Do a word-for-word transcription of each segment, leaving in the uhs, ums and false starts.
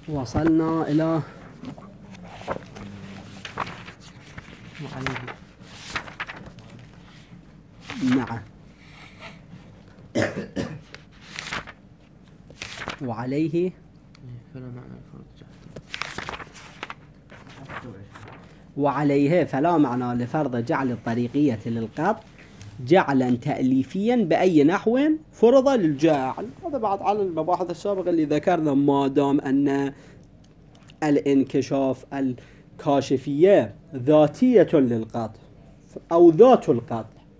وصلنا إلى نعم وعليه وعليه فلا معنى لفرض جعل الطريقية للقطع جعلا تأليفيا بأي نحو فرض للجاعل. هذا بعد على المباحث السابقة اللي ذكرنا، ما دام أن الانكشاف الكاشفية ذاتية للقطع أو ذات القطع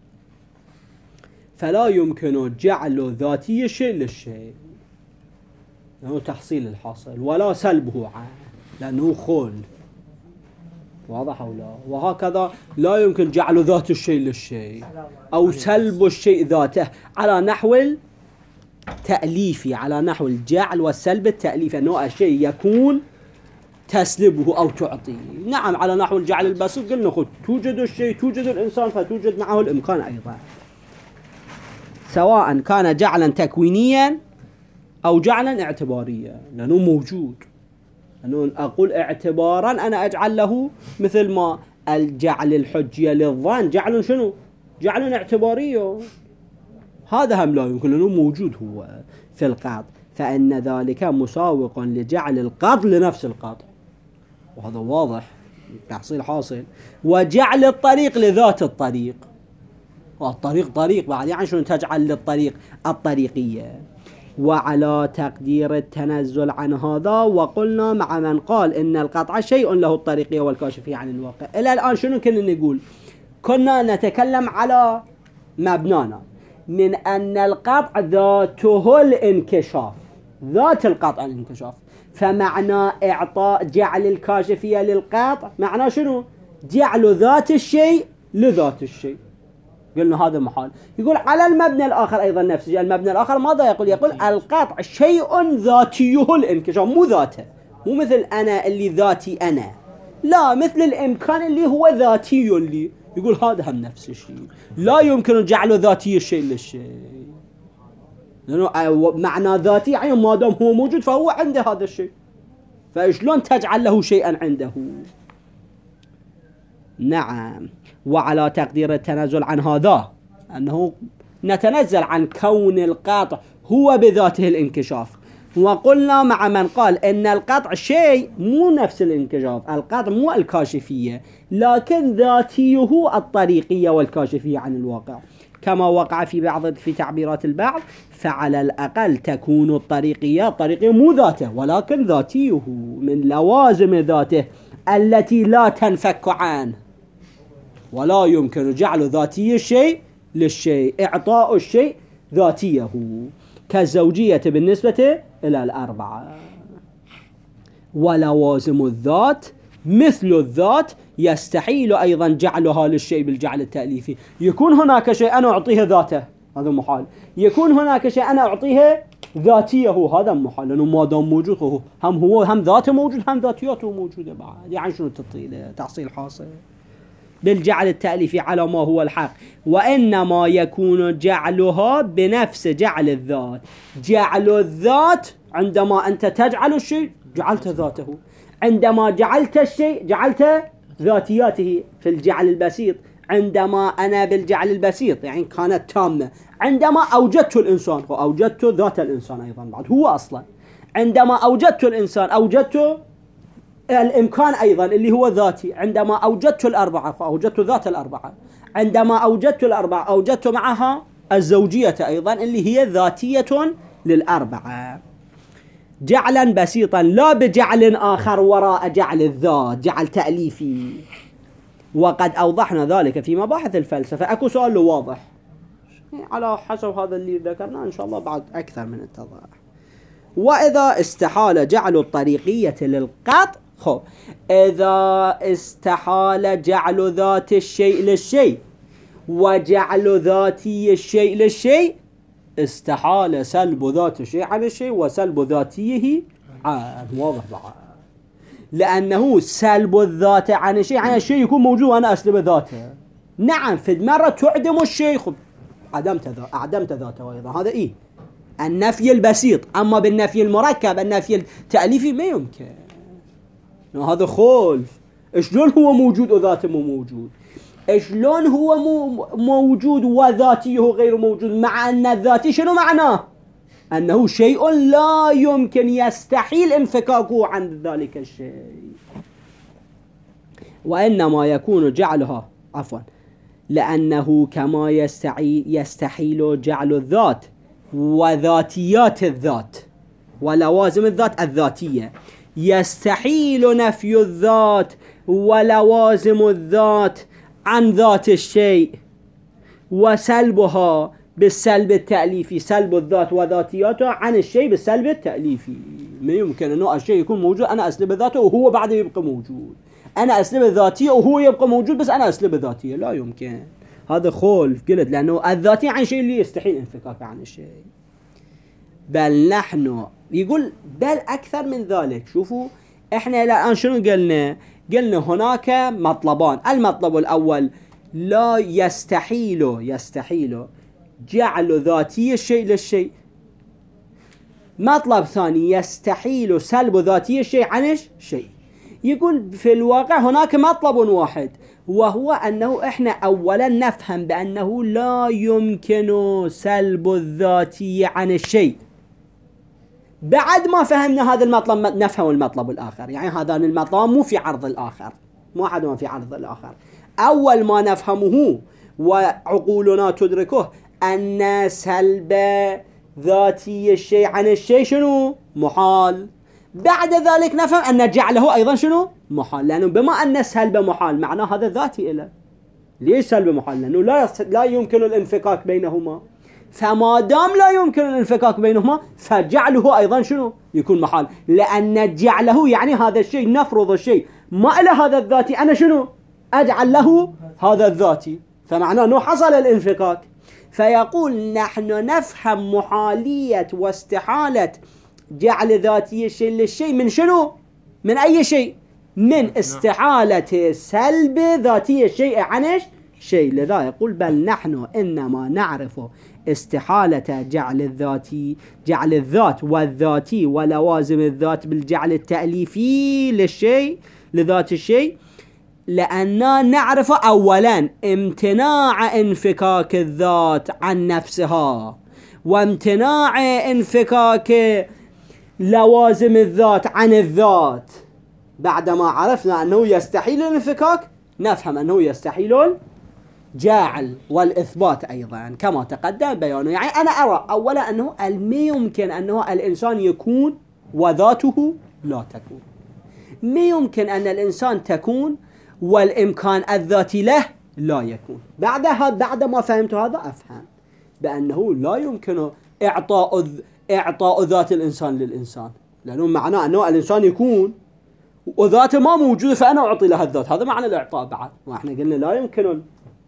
فلا يمكن جعل ذاتي الشيء للشيء لأنه تحصيل الحاصل، ولا سلبه عنه لأنه خلف. واضح أو لا؟ وهكذا لا يمكن جعل ذات الشيء للشيء أو سلب الشيء ذاته على نحو التأليفي، على نحو الجعل والسلب التأليفي، أنه الشيء يكون تسلبه أو تعطيه. نعم على نحو الجعل البسيط قلنا خذ توجد الشيء توجد الإنسان فتوجد معه الإمكان أيضا، سواء كان جعلا تكوينيا أو جعلا اعتباريا لأنه موجود. أنه أقول اعتبارا أنا أجعل له مثل ما الجعل الحجية للظن جعل شنو؟ جعل اعتباري، هذا هم لا يمكن لأنه موجود هو في القطع، فإن ذلك مساوق لجعل القطع لنفس القطع، وهذا واضح تحصيل حاصل. وجعل الطريق لذات الطريق، والطريق طريق بعد يعني شنو تجعل للطريق الطريقية. وعلى تقدير التنزل عن هذا وقلنا مع من قال إن القطع شيء له الطريقية والكاشفية عن الواقع. إلى الآن شنو كنا نقول؟ كنا نتكلم على مبنانا من أن القطع ذاته الانكشاف، ذات القطع الانكشاف، فمعنى إعطاء جعل الكاشفية للقطع معنى شنو؟ جعل ذات الشيء لذات الشيء. قلنا هذا محال. يقول على المبنى الآخر أيضا نفس الشيء. المبنى الآخر ماذا يقول؟ يقول القطع شيء ذاتيه الانكشاف، مو ذاته، مو مثل أنا اللي ذاتي أنا، لا مثل الإمكان اللي هو ذاتي اللي. يقول هذا هم نفس الشيء، لا يمكن جعل ذاتي الشيء للشيء، لأنه معنى ذاتي يعني ما دام هو موجود فهو عنده هذا الشيء، فشلون تجعل له شيئا عنده؟ نعم. وعلى تقدير التنزل عن هذا أنه نتنزل عن كون القطع هو بذاته الانكشاف. وقلنا مع من قال إن القطع شيء مو نفس الانكشاف، القطع مو الكاشفية لكن ذاتيه الطريقية والكاشفية عن الواقع، كما وقع في بعض في تعبيرات البعض، فعلى الأقل تكون الطريقية الطريقية مو ذاته ولكن ذاتيه من لوازم ذاته التي لا تنفك عنه، ولا يمكن جعل ذاتي الشيء للشيء، إعطاء الشيء ذاتيه كالزوجية بالنسبة إلى الأربعة. ولوازم الذات مثل الذات يستحيل أيضا جعلها للشيء بالجعل التأليفي. يكون هناك شيء أنا أعطيه ذاته هذا محال، يكون هناك شيء أنا أعطيه ذاتيه هذا محال، لأنه ما دام موجود هو هم هو هم ذاته موجود هم ذاتياته موجودة بعد، يعني شنو تطيل تحصيل حاصل بالجعل التأليفي على ما هو الحق. وإنما يكون جعلها بنفس جعل الذات. جعل الذات عندما أنت تجعل الشيء جعلت ذاته، عندما جعلت الشيء جعلت ذاتياته في الجعل البسيط. عندما أنا بالجعل البسيط يعني كانت تامة، عندما أوجدت الإنسان أوجدت ذات الإنسان أيضا بعد هو أصلا. عندما أوجدت الإنسان أوجدت الإمكان أيضا اللي هو ذاتي. عندما أوجدت الأربعة أوجدت ذات الأربعة. عندما أوجدت الأربعة أوجدت معها الزوجية أيضا اللي هي ذاتية للأربعة، جعلا بسيطا لا بجعل آخر وراء جعل الذات، جعل تأليفي. وقد أوضحنا ذلك في مباحث الفلسفة. أكو سؤال واضح على حسب هذا اللي ذكرنا إن شاء الله بعد أكثر من التضاح. وإذا استحال جعل الطريقية للقطع، خب إذا استحال جعل ذات الشيء للشيء وجعل ذاتي الشيء للشيء استحال سلب ذات الشيء عن الشيء وسلب ذاتيه عن. واضح بعد، لأنه سلب الذات عن الشيء عن الشيء يكون موجود وأنا أسلب ذاته. نعم في مرة تعدم الشيء خب عدمت ذا أعدمت ذاته أيضا، هذا إيه النفي البسيط. أما بالنفي المركب النفي التأليفي ما يمكن، هذا خلف. شلون هو موجود وذاته مو موجود؟ شلون هو مو موجود وذاتيه غير موجود، مع أن الذاتي شنو معناه؟ أنه شيء لا يمكن يستحيل انفكاكه عن ذلك الشيء. وإنما يكون جعلها عفوا لأنه كما يستحيل جعل الذات وذاتيات الذات ولوازم الذات الذاتية، يستحيل نفي الذات ولوازم الذات عن ذات الشيء وسلبها بالسلب التأليفي، سلب الذات وذاتياتها عن الشيء بالسلب التأليفي. ما يمكن أنه الشيء يكون موجود أنا أسلب ذاته وهو بعد يبقى موجود، أنا أسلب الذاتية وهو يبقى موجود بس أنا أسلب الذاتية، لا يمكن. هذا خلف قلت، لأنه الذاتي عن شيء اللي يستحيل انفكاك عن الشيء. بل نحن يقول بل أكثر من ذلك. شوفوا إحنا الآن شنو قلنا؟ قلنا هناك مطلبان. المطلب الأول لا يستحيل يستحيل جعل ذاتي الشيء للشيء. مطلب ثاني يستحيل سلب ذاتي الشيء عن الشيء. يقول في الواقع هناك مطلب واحد، وهو أنه إحنا أولا نفهم بأنه لا يمكن سلب الذاتي عن الشيء. بعد ما فهمنا هذا المطلب نفهم المطلب الآخر، يعني هذان المطلب مو في عرض الآخر، مو أحد ما في عرض الآخر. أول ما نفهمه وعقولنا تدركه أن سلب ذاتي الشيء عن الشيء شنو؟ محال. بعد ذلك نفهم أن جعله أيضا شنو؟ محال، لأنه بما أن سلب محال معناه هذا ذاتي إله. ليش سلب محال؟ لأنه لا لا يمكن الانفكاك بينهما، فما دام لا يمكن الانفكاك بينهما فجعله أيضا شنو؟ يكون محال، لأن جعله يعني هذا الشيء، نفرض الشيء ما إلى هذا الذاتي، أنا شنو؟ أجعل له هذا الذاتي، فمعناه أنه حصل الانفكاك. فيقول نحن نفهم محالية واستحالة جعل ذاتي الشيء للشيء من شنو؟ من أي شيء؟ من استحالة سلب ذاتي الشيء عن الشيء. لذا يقول بل نحن إنما نعرف استحالة جعل الذاتي جعل الذات والذاتي ولوازم الذات بالجعل التأليفي للشيء لذات الشيء، لأننا نعرف أولا امتناع انفكاك الذات عن نفسها وامتناع انفكاك لوازم الذات عن الذات. بعدما عرفنا أنه يستحيل الانفكاك نفهم أنه يستحيل الجعل والإثبات أيضا كما تقدم بيانه. يعني أنا أرى أولا أنه ما يمكن أنه الإنسان يكون وذاته لا تكون، ما يمكن أن الإنسان تكون والإمكان الذاتي له لا يكون. بعدها بعد ما فهمت هذا أفهم بأنه لا يمكن إعطاء إعطاء ذات الإنسان للإنسان، لأنه معناه أنه الإنسان يكون وذاته ما موجودة فأنا أعطي له الذات، هذا معنى الإعطاء بعد. وإحنا قلنا لا يمكن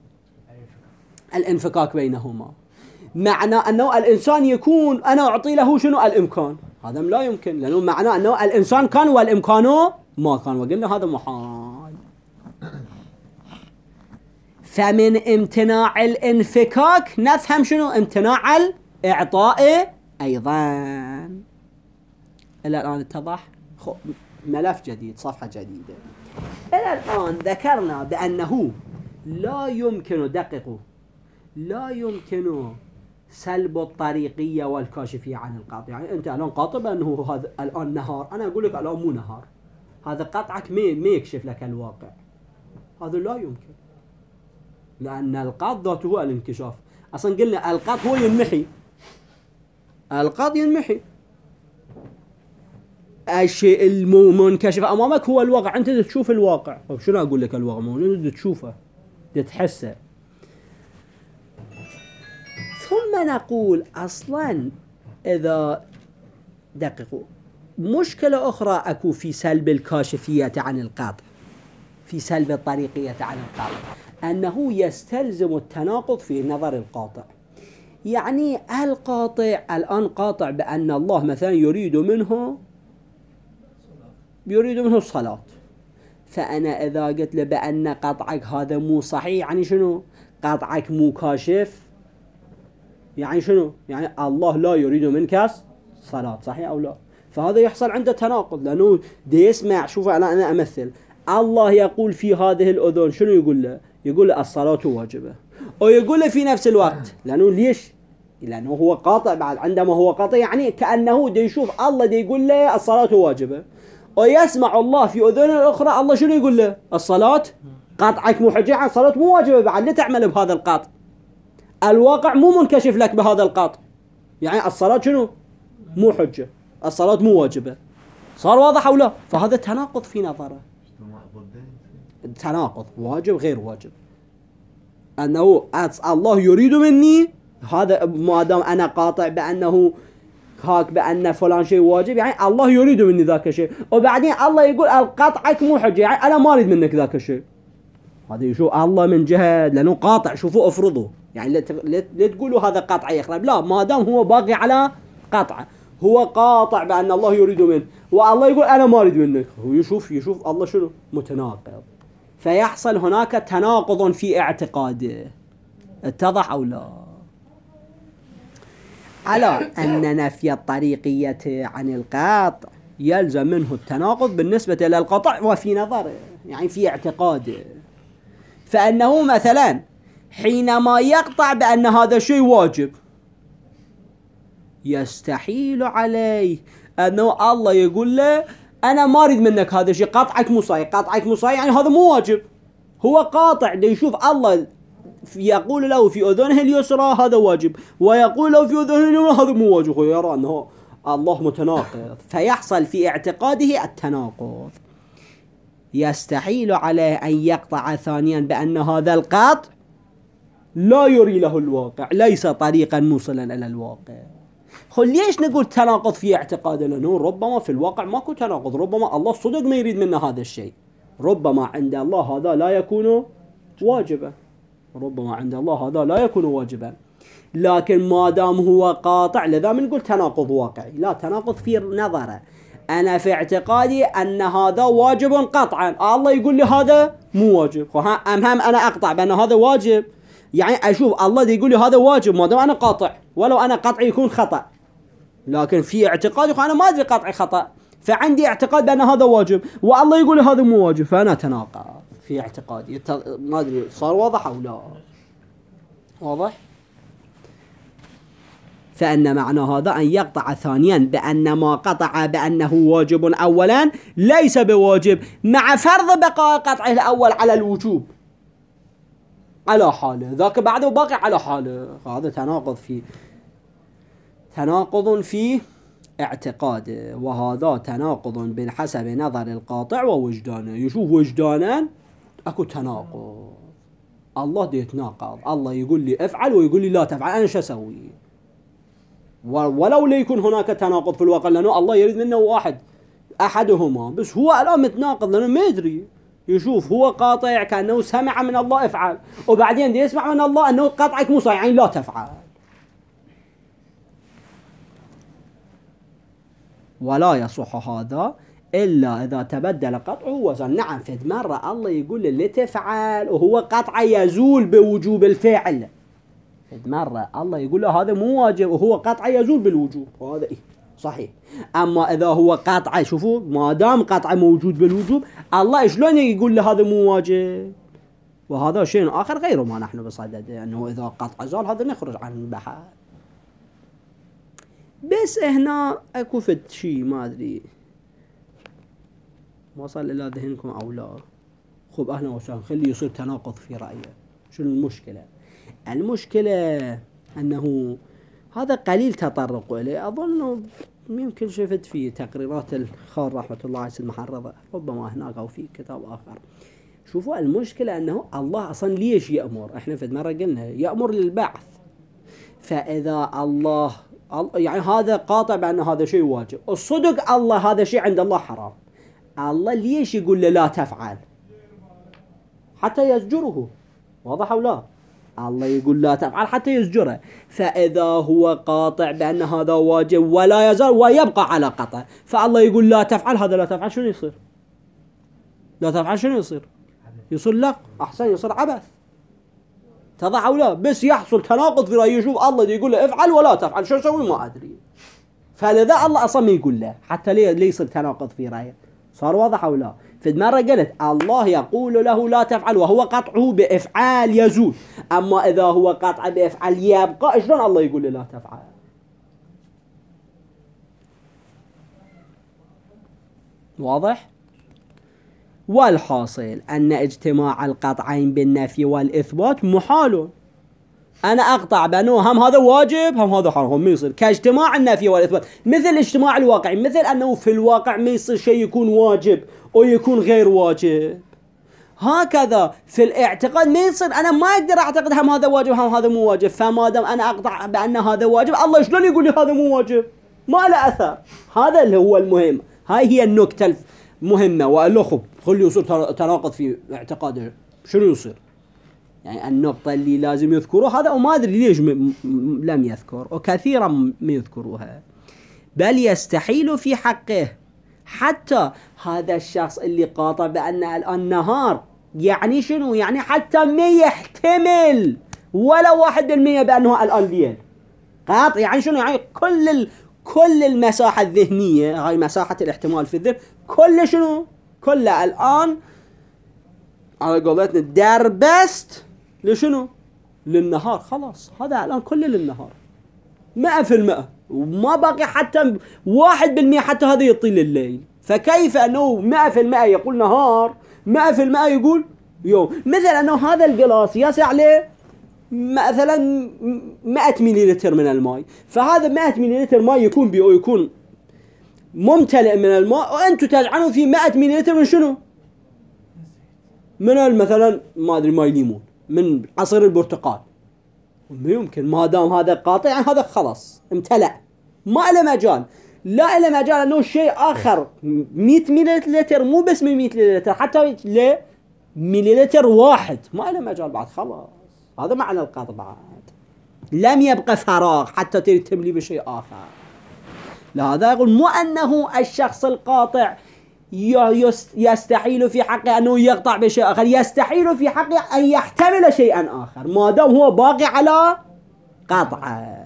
الانفكاك بينهما، معنى أنه الإنسان يكون أنا أعطي له شنو؟ الإمكان، هذا لا يمكن، لأنه معناه أنه الإنسان كان والإمكان ما كان، وقلنا هذا محال. فمن امتناع الانفكاك نفهم شنو؟ امتناع الإعطاء أيضا. إلى الآن اتضح؟ ملف جديد، صفحة جديدة. إلى الآن ذكرنا بأنه لا يمكن دققوا لا يمكن سلب الطريقية والكاشفية عن القاطع. يعني أنت الآن قاطب أنه هذا الآن نهار، أنا أقول لك الآن مو نهار، هذا قطعك ما ما يكشف لك الواقع، هذا لا يمكن، لأن القاط ذاته هو الانكشاف. أصلا قلنا القاط هو ينمحي، القاط ينمحي، الشيء المنكشف أمامك هو الواقع، أنت تشوف الواقع. طيب شنو أقول لك الواقع؟ موجود تشوفه تتحسه. ثم نقول أصلا إذا دققوا مشكلة أخرى أكو في سلب الكاشفية عن القاطع، في سلب الطريقية عن القاطع، أنه يستلزم التناقض في نظر القاطع. يعني القاطع الآن قاطع بأن الله مثلا يريد منه يريد منه الصلاة، فأنا إذا قلت له بأن قطعك هذا مو صحيح، يعني شنو؟ قطعك مو كاشف، يعني شنو؟ يعني الله لا يريد منك صلاة، صحيح أو لا؟ فهذا يحصل عنده تناقض، لأنه دي يسمع. شوف أنا أنا أمثل، الله يقول في هذه الأذن شنو يقول له؟ يقول له الصلاة واجبة، ويقول له في نفس الوقت، لأنه ليش؟ لأنه هو قاطع بعد. عندما هو قاطع يعني كأنه دي يشوف الله دي يقول له الصلاة واجبة، ويسمع الله في أذن الأخرى الله شنو يقول له؟ الصلاة قاطعك مو حجة، عن الصلاة مو واجبة بعد، لا تعمل بهذا القاطع. الواقع مو منكشف لك بهذا القاطع، يعني الصلاة شنو؟ مو حجة، الصلاة مو واجبة. صار واضح أو لا؟ فهذا تناقض في نظره، تناقض واجب غير واجب. أنه الله يريد مني هذا، ما دام أنا قاطع بأنه هاك بأن فلان شيء واجب، يعني الله يريد مني ذاك الشيء، وبعدين الله يقول القطعك مو حجة، يعني أنا ما أريد منك ذاك الشيء. هذا يشوف الله من جهة لأنه قاطع. شوفوا افرضوا يعني لا تقولوا هذا قطع يخرب، لا، ما دام هو باقي على قطع، هو قاطع بأن الله يريد منه، والله يقول أنا ما أريد منك، هو يشوف يشوف الله شنو؟ متناقض. فيحصل هناك تناقض في اعتقاده. اتضح أو لا؟ على أن نفي الطريقية عن القطع يلزم منه التناقض بالنسبة إلى القطع وفي نظره، يعني في اعتقاده. فأنه مثلا حينما يقطع بأن هذا الشيء واجب، يستحيل عليه أنه الله يقول له أنا ما أريد منك هذا الشيء، قطعك مصاي، قطعك مصاي يعني هذا مو واجب. هو قاطع دي يشوف الله يقول له في أذنه اليسرى هذا واجب، ويقول له في أذنه اليمنى هذا مو واجب، هو يرى أنه الله متناقض، فيحصل في اعتقاده التناقض. يستحيل عليه أن يقطع ثانيا بأن هذا القطع لا يري له الواقع، ليس طريقا موصلا إلى الواقع. خل ليش نقول تناقض في اعتقاده؟ لأنه ربما في الواقع ماكو تناقض، ربما الله صدق ما يريد منا هذا الشيء، ربما عند الله هذا لا يكون واجبا، ربما عند الله هذا لا يكون واجبا. لكن ما دام هو قاطع، لذا بنقول تناقض واقعي، لا تناقض في نظره. أنا في اعتقادي أن هذا واجب قطعا، الله يقول لي هذا مو واجب، أمهم أنا أقطع بأن هذا واجب، يعني أشوف الله دي يقول لي هذا واجب ما دام أنا قاطع، ولو أنا قطعي يكون خطأ، لكن في اعتقادي أنا ما أدري قطعي خطأ، فعندي اعتقاد بأن هذا واجب، والله يقول لي هذا مو واجب، فأنا تناقض في اعتقادي. ما أدري صار واضح أو لا؟ واضح؟ فأن معنى هذا أن يقطع ثانيا بأن ما قطع بأنه واجب أولا ليس بواجب، مع فرض بقاء قطعه الأول على الوجوب على حاله، ذاك بعده باقي على حاله. هذا تناقض في تناقض في اعتقاده، وهذا تناقض بحسب نظر القاطع ووجدانه. يشوف وجدانا اكو تناقض، الله دي يتناقض، الله يقول لي افعل ويقول لي لا تفعل، انا شو اسوي؟ ولو لا يكون هناك تناقض في الواقع، لانه الله يريد منه واحد احدهما، بس هو الان متناقض لانه ما يدري. يشوف هو قاطع كأنه سمع من الله افعل، وبعدين دي يسمع من الله انه قطعك مو صحيح يعني لا تفعل. ولا يصح هذا إلا إذا تبدل قطعه وزن. نعم، في مرة الله يقول اللي تفعل وهو قطع يزول بوجوب الفعل، في مرة الله يقول له هذا مو واجب وهو قطع يزول بالوجوب، وهذا إيه صحيح. أما إذا هو قطع، شوفوا ما دام قطع موجود بالوجوب، الله شلون يقول له هذا مو واجب؟ وهذا شيء آخر غيره ما نحن بصدده، أنه إذا قطع زال هذا نخرج عن البحث. بس هنا اكو فد شيء ما ادري وصل الى ذهنكم او لا. خب اهلا وسهلا، خلي يصير تناقض في رايه. شنو المشكله؟ المشكله انه هذا قليل تطرق اليه، اظن يمكن شفت في تقريرات الخال رحمه الله عليه المحرضه، ربما هناك او في كتاب اخر. شوفوا المشكله انه الله اصلا ليش يامر؟ احنا في مره قلنا يامر للبعث، فاذا الله يعني هذا قاطع بأن هذا شيء واجب، الصدق الله هذا شيء عند الله حرام، الله ليش يقول له لا تفعل؟ حتى يزجره. واضح أو لا؟ الله يقول لا تفعل حتى يزجره. فإذا هو قاطع بأن هذا واجب ولا يزال ويبقى على قطع، فالله يقول لا تفعل، هذا لا تفعل شنو يصير؟ لا تفعل شنو يصير؟ يصير لك أحسن، يصير عبث. اتضح أو لا؟ بس يحصل تناقض في رأيه، يشوف الله يقول له افعل ولا تفعل، شو أسوي ما أدري. فلذا الله أصلا ما يقول له حتى ليه يصير تناقض في رأيه. صار واضح أو لا؟ في مرة قلت الله يقول له لا تفعل وهو قطعه بإفعال يزول، أما إذا هو قطع بإفعال يبقى، شلون الله يقول له لا تفعل؟ واضح؟ والحاصل أن اجتماع القطعين بالنفي والإثبات محال. أنا أقطع بأنه هم هذا واجب هم هذا حرام، هم ما يصير كاجتماع النفي والإثبات، مثل الاجتماع الواقعي، مثل أنه في الواقع ما يصير شيء يكون واجب أو يكون غير واجب. هكذا في الاعتقاد ما يصير أنا ما أقدر أعتقد هم هذا واجب هم هذا مو واجب، فما دام أنا أقطع بأن هذا واجب، الله شلون يقول لي هذا مو واجب؟ ما له أثر. هذا اللي هو المهم، هاي هي النكتة المهمة. وقال خب خلي يصير تناقض في اعتقاده، شنو يصير؟ يعني النقطة اللي لازم يذكروها هذا، وما أدري ليش م- م- لم يذكر، وكثيرا ما يذكروها. بل يستحيل في حقه، حتى هذا الشخص اللي قاطع بأن الآن نهار، يعني شنو؟ يعني حتى ما يحتمل ولا واحد بالمية بأنه الآن ليل قاطع. يعني شنو؟ يعني كل ال... كل المساحة الذهنية، هاي مساحة الاحتمال في الذهن، كل شنو؟ كل الآن على قولتنا دربست لشنو؟ للنهار. خلاص هذا الآن كله للنهار مئة في المئة، وما باقي حتى واحد بالمئة حتى هذا يطيل الليل. فكيف أنه مئة في المئة يقول نهار، مئة في المئة يقول يوم؟ مثل أنه هذا القلاص يسع له مثلا مئة مليلتر من الماء، فهذا مئة مليلتر ماء يكون بيو يكون ممتلئ من الماء، وأنتم تجعلون فيه مئة مليلتر من شنو؟ من مثلا ما أدري ماي ليمون، من عصير البرتقال. ما يمكن، ما دام هذا قاطع يعني هذا خلاص امتلأ، ما له مجال. لا له مجال أنه شيء آخر مئة مليلتر، مو بس مئة مليلتر، حتى ل مليلتر واحد ما له مجال بعد. خلاص هذا معنى القطع، بعد لم يبقى فراغ حتى تريد تملي بشيء آخر. لهذا يقول مو أنه الشخص القاطع يستحيل في حقه أنه يقطع بشيء آخر، يستحيل في حقه أن يحتمل شيئا آخر ما دام هو باقي على قطعه.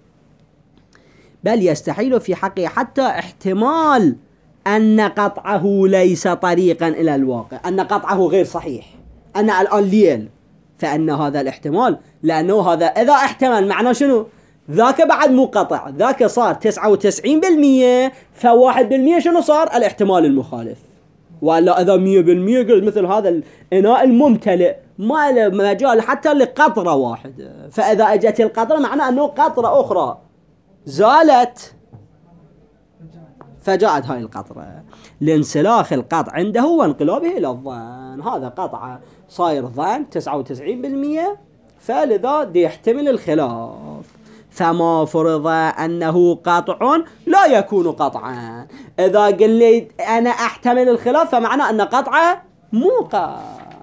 بل يستحيل في حقه حتى احتمال أن قطعه ليس طريقا إلى الواقع، أن قطعه غير صحيح، أن الآن ليل، فأن هذا الاحتمال، لأنه هذا إذا احتمل معناه شنو؟ ذاك بعد مو قطع، ذاك صار تسعة وتسعين بالمية، فواحد بالمية شنو صار؟ الاحتمال المخالف. ولا إذا مية بالمية قلت مثل هذا الإناء الممتلئ ما له مجال حتى لقطرة واحدة، فإذا أجت القطرة معناه أنه قطرة أخرى زالت فجاءت هاي القطرة لانسلاخ القطع عنده وانقلابه إلى الظن. هذا قطعة صاير ظن تسعة وتسعين بالمية، فلذا دي يحتمل الخلاف. فما فرض أنه قطع لا يكون قطعا. إذا قل لي أنا أحتمل الخلاف فمعنى أن قطعه مو قطع،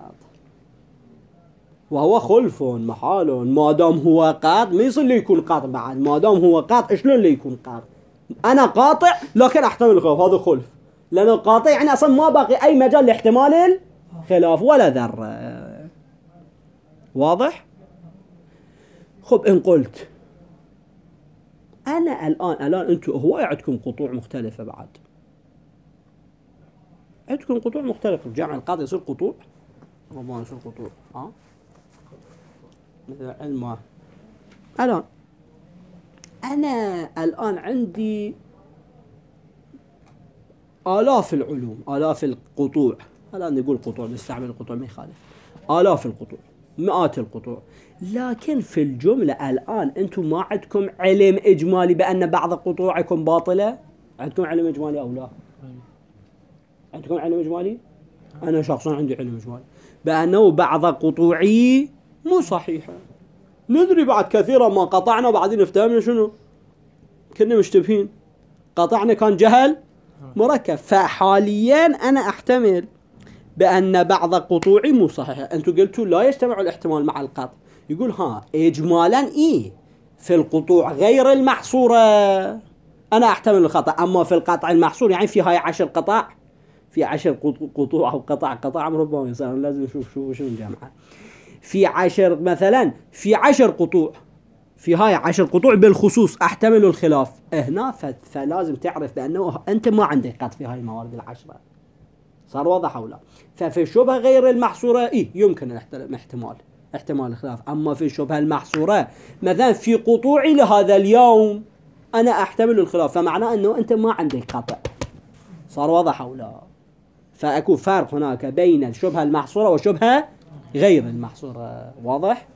وهو خلف محال. ما دام هو قاطع ما يصير لي يكون قاطع بعد. ما دام هو قاطع شلون لي يكون قاطع؟ أنا قاطع لكن أحتمل الخلاف، هذا خلف، لأنه قاطع يعني أصلا ما باقي أي مجال لاحتمال الخلاف ولا ذرة. واضح؟ خب إن قلت أنا الآن الآن أنتم هواي عندكم قطوع مختلفة، بعد عندكم قطوع مختلفة. جمع القاطع يصير قطوع، ربما يصير قطوع ها مثل علم. الآن أنا الآن عندي آلاف العلوم، آلاف القطوع. الآن نقول قطوع، نستعمل القطوع ما يخالف، آلاف القطوع، مئات القطوع. لكن في الجملة الآن أنتم ما عندكم علم إجمالي بأن بعض قطوعكم باطلة؟ عندكم علم إجمالي أو لا؟ عندكم علم إجمالي؟ أنا شخصا عندي علم إجمالي بأنه بعض قطوعي مو صحيحة. ندري بعد كثيرا ما قطعنا وبعدين افتهمنا شنو؟ كنا مشتبهين، قطعنا كان جهل مركب. فحاليا أنا أحتمل بأن بعض قطوعي مو صحيحة. أنتوا قلتوا لا يجتمع الاحتمال مع القطع، يقول ها إجمالا إيه في القطوع غير المحصورة أنا أحتمل الخطأ، أما في القطع المحصور يعني في هاي عشر قطع، في عشر قطوع أو قطع قطع ربما يصير لازم نشوف شو شو الجامعة. في عشر مثلا في عشر قطوع، في هاي عشر قطوع بالخصوص احتمل الخلاف هنا، فلازم تعرف بأنه أنت ما عندك قط في هاي الموارد العشرة. صار واضح أو لا؟ ففي الشبهة غير المحصورة إيه يمكن الاحتمال احتمال الخلاف. أما في الشبهة المحصورة مثلا في قطوعي لهذا اليوم أنا أحتمل الخلاف، فمعناه أنه أنت ما عندك قطع. صار واضح أو لا؟ فأكون فرق هناك بين الشبهة المحصورة والشبهة غير المحصورة. واضح؟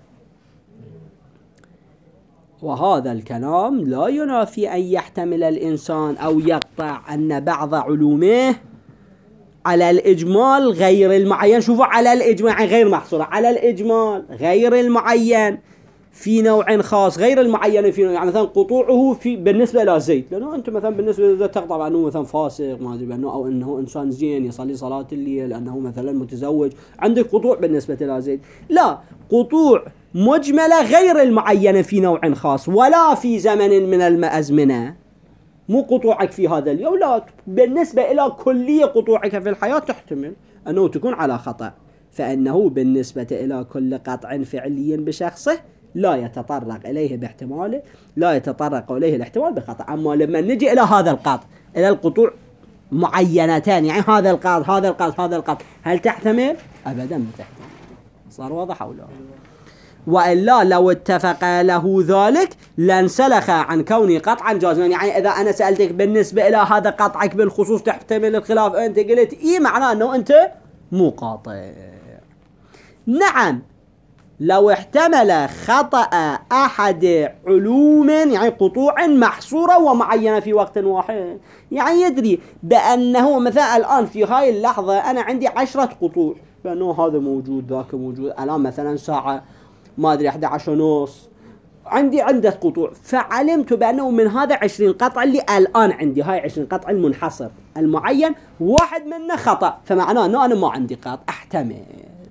وهذا الكلام لا ينافي أن يحتمل الإنسان أو يقطع أن بعض علومه على الإجمال غير المعين. شوفوا، على الإجمال غير محصورة، على الإجمال غير المعين في نوع خاص غير المعين في نوع. يعني مثلا قطوعه في بالنسبة إلى زيد، لأنه أنت مثلا بالنسبة لزيد تقطع بأنه مثلا فاسق ما أدري بأنه، أو أنه إنسان زين يصلي صلاة الليل، أنه مثلا متزوج، عندك قطوع بالنسبة إلى زيد. لا، قطوع مجملة غير المعينة في نوع خاص ولا في زمن من الأزمنة. مو قطوعك في هذا اليوم، لا، بالنسبة إلى كلية قطوعك في الحياة تحتمل أنه تكون على خطأ، فإنه بالنسبة إلى كل قطع فعلي بشخصه لا يتطرق إليه باحتماله، لا يتطرق إليه الاحتمال بخطأ. أما لما نجي إلى هذا القطع، إلى القطوع معينتان، يعني هذا القطع هذا القطع هذا القطع، هل تحتمل؟ أبدا ما تحتمل. صار واضح أو لا؟ وإلا لو اتفق له ذلك لانسلخ عن كونه قطعا جازما. يعني إذا أنا سألتك بالنسبة إلى هذا قطعك بالخصوص تحتمل الخلاف، أنت قلت إيه، معناه أنه أنت مو قاطع. نعم، لو احتمل خطأ أحد علوم، يعني قطوع محصورة ومعينة في وقت واحد، يعني يدري بأنه مثلا الآن في هاي اللحظة أنا عندي عشرة قطوع، بأنه هذا موجود ذاك موجود، الآن مثلا ساعة ما أدري أحد عشر ونص، عندي عدة قطوع، فعلمت بأنه من هذا عشرين قطع اللي الآن عندي، هاي عشرين قطع المنحصر المعين واحد منه خطأ، فمعناه أنه أنا ما عندي قطع أحتمل.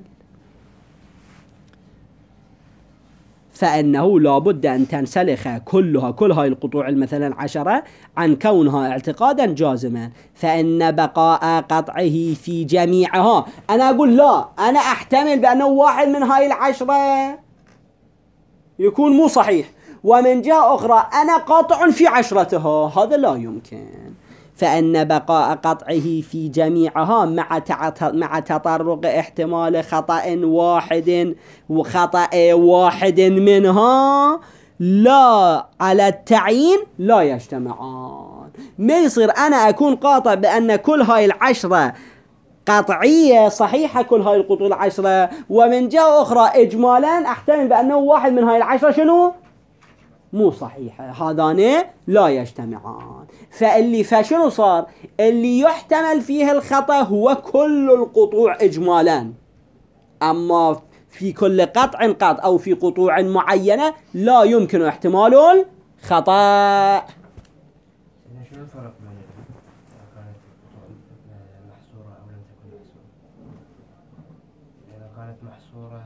فإنه لابد أن تنسلخ كلها كل هاي القطوع مثلا عشرة عن كونها اعتقادا جازما، فإن بقاء قطعه في جميعها، أنا أقول لا، أنا أحتمل بأنه واحد من هاي العشرة يكون مو صحيح، ومن جهة أخرى أنا قاطع في عشرتها، هذا لا يمكن. فإن بقاء قطعه في جميعها مع مع تطرق احتمال خطأ واحد وخطأ واحد منها لا على التعيين لا يجتمعان. ما يصير أنا أكون قاطع بأن كل هاي العشرة قطعية صحيحة، كل هاي القطوع العشرة، ومن جهة أخرى إجمالا أحتمل بأنه واحد من هاي العشرة شنو؟ مو صحيحة، هذان لا يجتمعان. فاللي فشنو صار؟ اللي يحتمل فيه الخطأ هو كل القطوع إجمالا، أما في كل قطع قطع أو في قطوع معينة لا يمكن احتمال الخطأ. شنو الفرق بين إذا كانت محصورة أو لم تكن محصورة؟ إذا كانت محصورة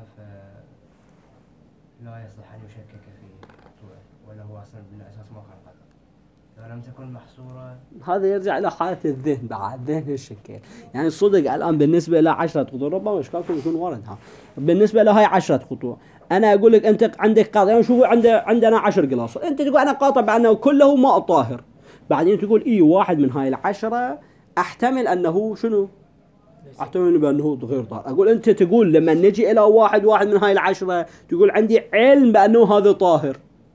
فلا يصلح أن يشكك في قطوعه، ولا هو أصلا بالأساس ما كان قطع. إذا لم تكن محصورة، هذا يرجع إلى حالة الذهن، بعد ذهن الشكل. يعني الصدق الآن بالنسبة إلى عشرة قطوع ربما إشكالكم يكون واردها، بالنسبة لهاي عشرة قطوع أنا أقول لك أنت عندك قاطع، يعني شوفوا عندنا عندنا عشر قلاص، أنت تقول أنا قاطع بأنه كله ماء طاهر، بعدين تقول إيه واحد من هاي العشرة أحتمل أنه شنو؟ أحتمل بأنه غير طاهر. أقول أنت تقول لما نجي إلى واحد واحد من هاي العشرة تقول عندي علم بأنه هذا طاهر.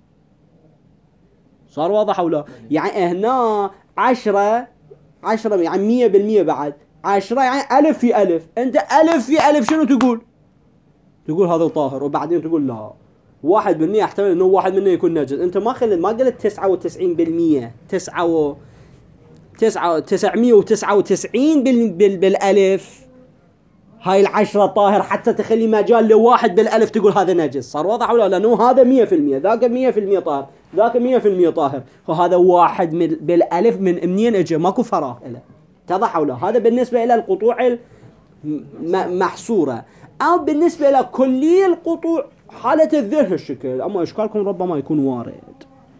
صار واضح أو لا؟ يعني هنا عشرة عشرة يعني مية بالمية، بعد عشرة يعني ألف في ألف، أنت ألف في ألف شنو تقول؟ تقول هذا طاهر، وبعدين تقول لا واحد بالمية احتمل انه واحد منه يكون نجس. انت ما خلت ما قلت تسعة وتسعين بالمية، تسعة و تسعة تسعمية وتسعة وتسعين بال... بال... بالألف هاي العشرة طاهر، حتى تخلي مجال لواحد بالألف تقول هذا نجس. صار واضح ولا؟ لأنه هذا مية في المية، ذاك مية في المية طاهر، ذاك مية في المية طاهر، وهذا واحد من بالألف من منين اجى؟ ماكو فراغ له. اتضح ولا؟ هذا بالنسبة إلى القطوع المحصورة. أو بالنسبة إلى كلية القطوع حالة الذهن الشكل، أما إشكالكم ربما يكون وارد.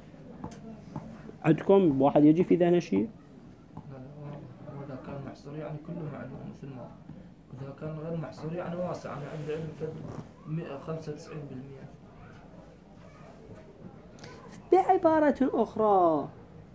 عندكم واحد يجي في ذهن شيء؟ وإذا كان محصور يعني كله معلوم مثل ما إذا كان غير محصور يعني واسع، أنا عندي علم في خمسة وتسعين بالمئة. بعبارة أخرى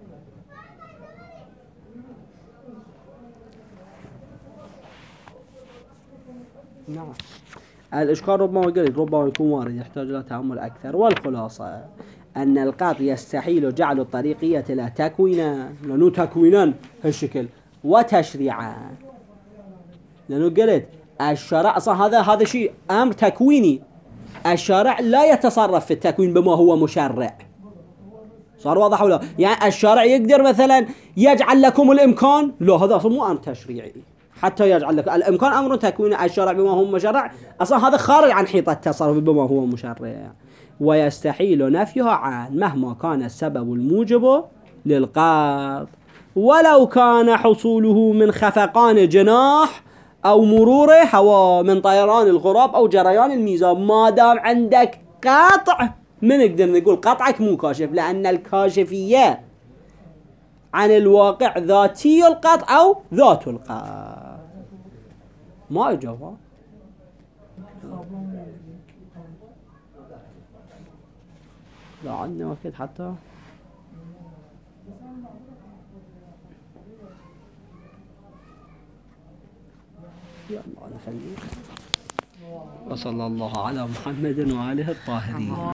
نعم الإشكال ربما قلت ربما يكون وارد يحتاج إلى تأمل أكثر. والخلاصة أن القاط يستحيل جعل الطريقية لا تكوينا، لأنه تكوينا هالشكل وتشريعا، لأنه قلت الشرع أصلا هذا هذا شيء أمر تكويني، الشرع لا يتصرف في التكوين بما هو مشرع. صار واضح ولا؟ يعني الشرع يقدر مثلا يجعل لكم الإمكان، لا هذا أصلا مو أمر تشريعي حتى يجعل لك الإمكان، أمر تكويني. الشرع بما هو مشرع أصلا هذا خارج عن حيطة التصرف بما هو مشرع. ويستحيل نفيها عن مهما كان السبب الموجب للقاط، ولو كان حصوله من خفقان جناح أو مروره هواء من طيران الغراب أو جريان الميزان. ما دام عندك قطع من نقدر نقول قطعك مو كاشف، لأن الكاشفية عن الواقع ذاتي القطع أو ذات القطع. ما جواب لا عندنا وقت حتى يلا نخليه. وصلى الله على محمد وآله الطاهرين.